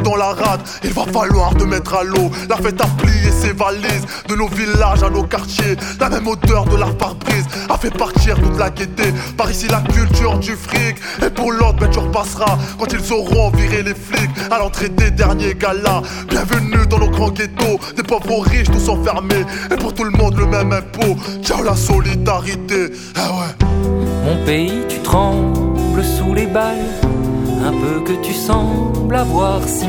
dans la rade, il va falloir te mettre à l'eau. La fête a plié ses valises, de nos villages à nos quartiers. La même odeur de la pare-brise a fait partir toute la gaieté. Par ici la culture du fric, et pour l'autre ben tu repasseras quand ils auront viré les flics à l'entrée des derniers galas. Bienvenue dans nos grands ghettos, des pauvres aux riches tous enfermés, et pour tout le monde le même impôt. Ciao la solidarité, ah ouais. Mon pays, tu trembles sous les balles, un peu que tu sembles avoir si